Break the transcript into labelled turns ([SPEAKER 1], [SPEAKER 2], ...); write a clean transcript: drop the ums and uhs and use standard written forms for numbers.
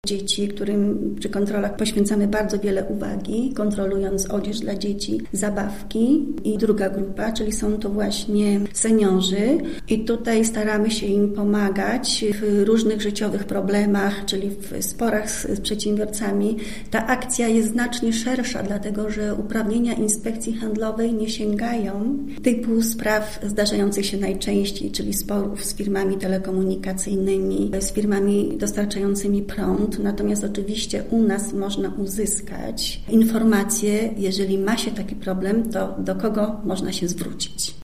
[SPEAKER 1] dzieci, którym przy kontrolach poświęcamy bardzo wiele uwagi, kontrolując odzież dla dzieci, zabawki. I druga grupa, czyli są to właśnie seniorzy. I tutaj staramy się im pomagać w różnych życiowych problemach, czyli w sporach z przedsiębiorcami. Ta akcja jest znacznie szersza, dlatego że uprawnienia inspekcji handlowej nie sięgają typu spraw zdarzających się najczęściej, czyli sporów z firmami telekomunikacyjnymi, z firmami dostarczającymi prąd. Natomiast oczywiście u nas można uzyskać informacje, jeżeli ma się taki problem, to do kogo można się zwrócić.